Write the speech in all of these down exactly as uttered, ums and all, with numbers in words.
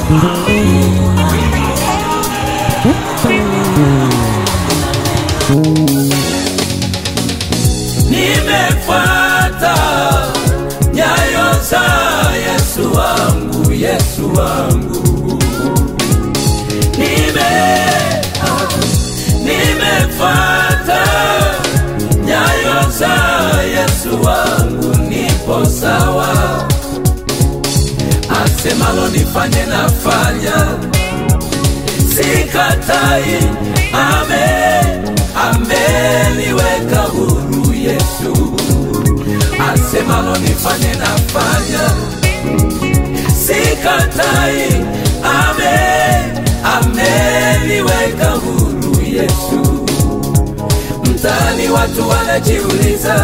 Nimefuata nyayo za Yesu wangu, Yesu wangu. Nime Nimefuata nyayo za Yesu wangu, nipo sawa. Asemalo nifanye nafanya, sikatai. Amen, ameniweka huru Yesu. Asemalo nifanye nafanya, sikatai. Amen, ameniweka huru Yesu. Mtaani watu wanajiuliza,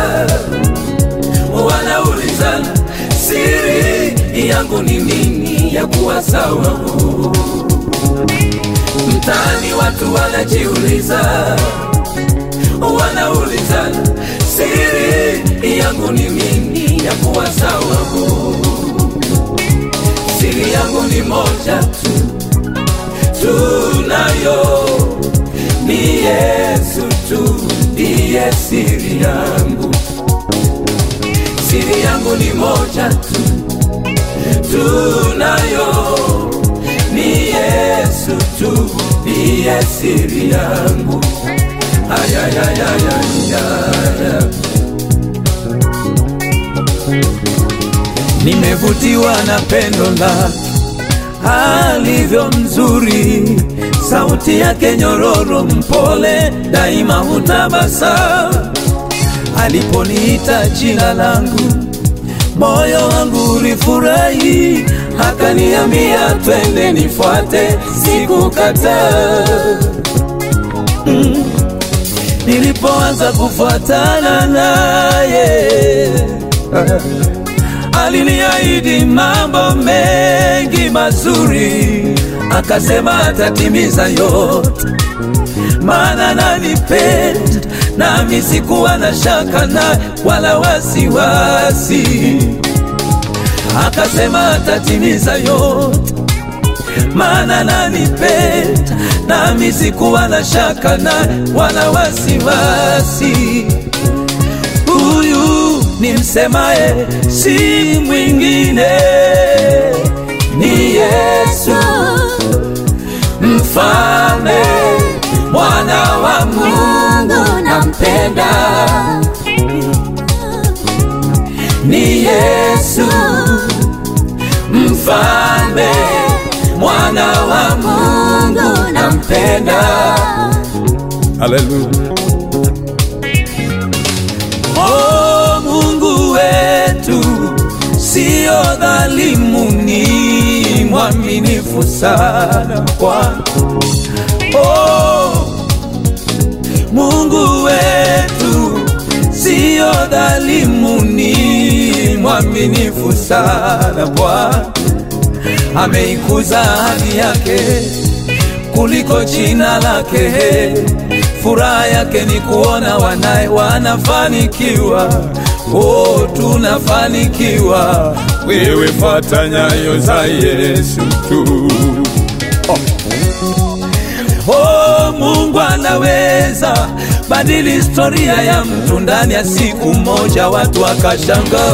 wanaulizana, siri yangu ni nini ya kuwa sawa? Mtaani watu wanajiuliza, wanaulizana, siri yangu ni nini ya kuwa sawa? Siri yangu ni moja tu, tunayo, ni Yesu tu, ndiye siri yangu. Siri yangu ni moja tu, tunayo, ni Yesu tu, ndiye siri yangu. Aya ya ya ya ya. Nimevutiwa na pendo la alivyo mzuri, sauti yake nyororo, mpole, daima hutabasamu. Aliponiita jina langu, moyo wangu ulifurahi, akaniambia twende nifuate, sikukataa. Mm. Nilipoanza kufuatana naye, aliniahidi mambo mengi mazuri, akasema atatimiza yote, maana ananipenda, nami sikuwa na shaka na wala wasiwasi. Akasema atatimiza yote, maana ananipenda, nami sikuwa na shaka na wala wasiwasi. Huyu nimsemaye si mwingine, ni Yesu, Mfalme, Mwana wa Mungu, nampenda. Ni Yesu, Mfalme, Mwana wa Mungu, nampenda. Hallelujah. Oh, Mungu wetu sio dhalimu, ni mwaminifu sana kwangu. Oh, Mungu wetu sio dhalimu, ni mwaminifu sana Bwana. Ameikuza ahadi yake kuliko jina lake. Furaha yake ni kuona wanae wanafanikiwa. Oh, tunafanikiwa. Wewe fuata nyayo za Yesu tu. Oh. Oh, Mungu anaweza badili historia ya mtu ndani ya siku moja, watu wakashangaa.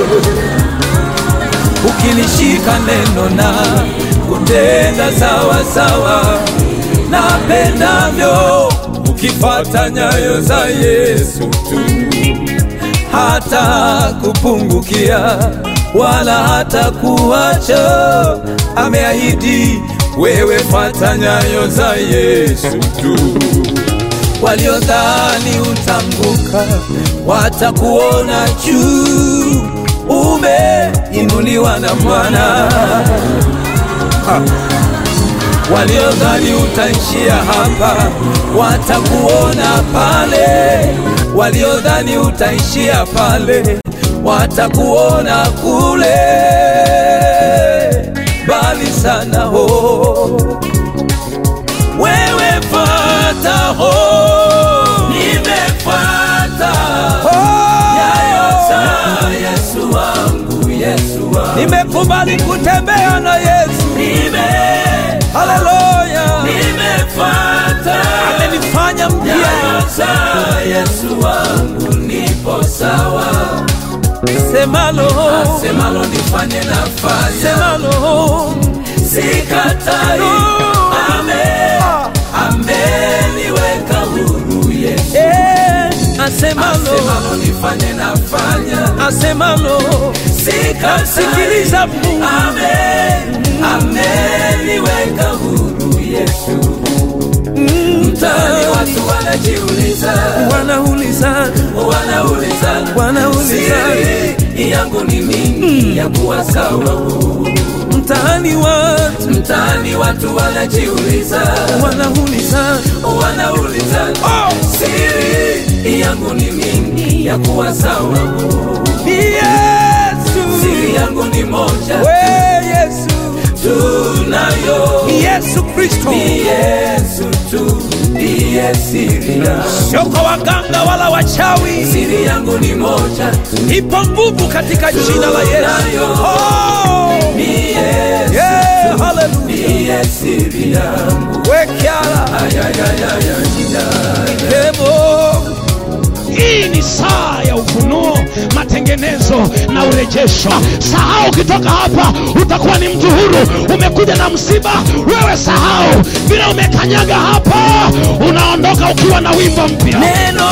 Ukinishika neno na kutenda sawa sawa napendavyo, ukifuata nyayo za Yesu tu, hata kupungukia wala hata kuacha. Ameahidi, wewe fuata nyayo za Yesu tu. Waliodhani utanguka watakuona juu, umeinuliwa na Bwana. Waliodhani utaishia hapa watakuona pale, waliodhani utaishia pale watakuona kule, bali sana ho. Wewe fuata ho, nimefuata nyayo za Yesu wangu, Yesu wangu. Nimekubali kutembea na Yesu, nime Nayoza Yesu wangu nipo sawa. Semalo, semalo nifanye nafanya. Semalo, sikatai. Amen, ameniweka huru Yesu. Eh, asemalo, asemalo nifanye nafanya. Asemalo, sikatai. Sikiliza Mungu. Amen, ameniweka huru Yesu. Mtaani watu wanajiuliza, wanauliza, wanauliza, wanauliza, siri yangu ni nini ya kuwa sawa? Mtaani watu, mtaani watu wanajiuliza, wanauliza, wanauliza, oh! Siri yangu ni nini ya kuwa sawa? Ni Yesu. Siri yangu ni moja, we Yesu tunayo. Ni Yesu Kristo. Ni Yesu tu ndiye siri yangu. Sio kwa waganga wala wachawi. Siri yangu ni moja, ipo nguvu katika jina la Yesu. Oh! Ni Yesu, yeah, hallelujah. Ndiye siri yangu. Wekiala Kemo. Hii ni saa ya ufunuo, matengenezo na urejesho. Sahau ukitoka hapa utakuwa ni mtu huru. Umekuja na msiba, wewe sahau. Bila umekanyaga hapa, unaondoka ukiwa na wimbo mpya. Neno,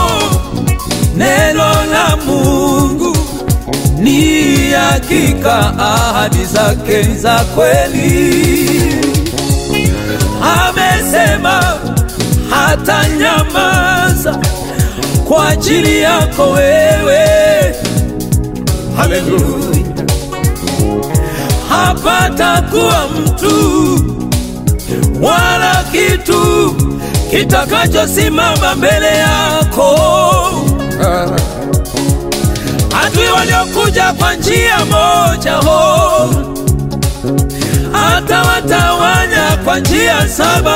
neno la Mungu ni hakika, ahadi zake za kweli. Amesema hata nyamaza kwa ajili yako wewe. Haleluya. Hapatakuwa mtu wala kitu kitakachosimama mbele yako. Adui waliokuja kwa njia moja ho, hata watawanya kwa njia saba.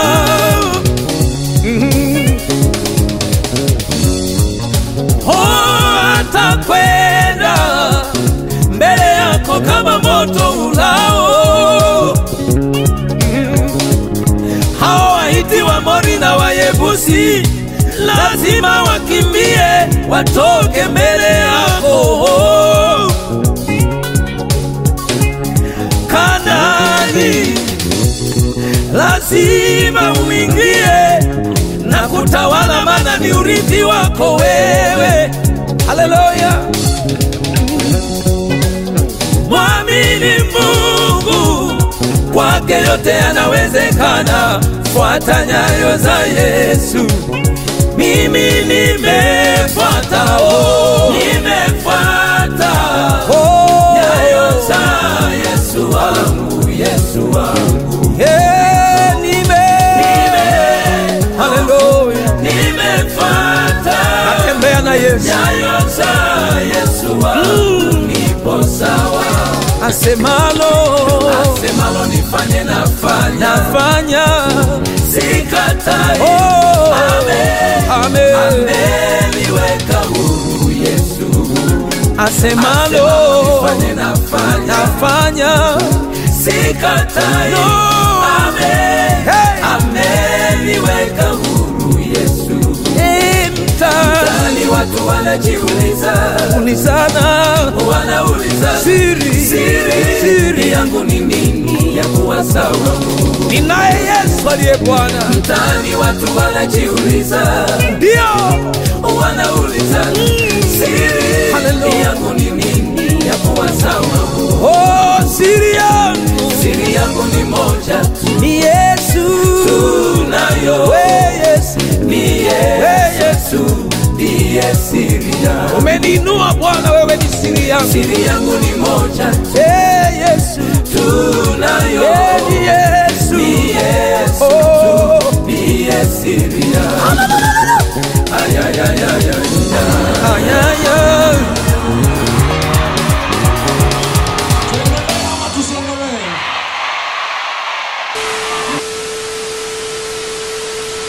Atakwenda mbele yako kama moto ulao. Hao Wahiti, Waamori na Wayebusi lazima wakimbie, watoke mbele yako. Kanaani lazima uingie na kutawala, maana ni urithi wako wewe. Haleluya. Mwamini Mungu, kwake yote yanawezekana. Fuata nyayo za Yesu. Mimi nimefuata, oh, nimefuata, oh, nyayo za Yesu wangu, Yesu wangu. Hey, nime, nime, haleluya, nimefuata, natembea na Yesu. Nyayo za Yesu wangu, mm, nipo sawa. Asemalo, asemalo nifanye nafanya, nafanya, sikatai. Oh, amen, amen, ameniweka huru Yesu. Asemalo, asemalo nifanye nafanya, nafanya, sikatai. No, amen, hey, ameniweka huru Yesu. Hey, mtaani watu wanajiuliza, ulizana, wanauliza, siri, siri, siri yangu ni nini ya kuwa sawa? Ninaye Yesu aliye Bwana. Mtaani watu wanajiuliza, ndio wanauliza, mm, siri, haleluya, yangu ni nini ya kuwa sawa? Oh, siri yangu, siri yangu ni moja, ni Yesu tunayo. We Yesu, ni Yesu ndiye siri yangu. Umeninua Bwana, wewe ni siri yangu. Siri yangu ni moja, hey, Yesu tunayo. Hey, Yesu, ni Yesu, oh, ndiye siri yangu.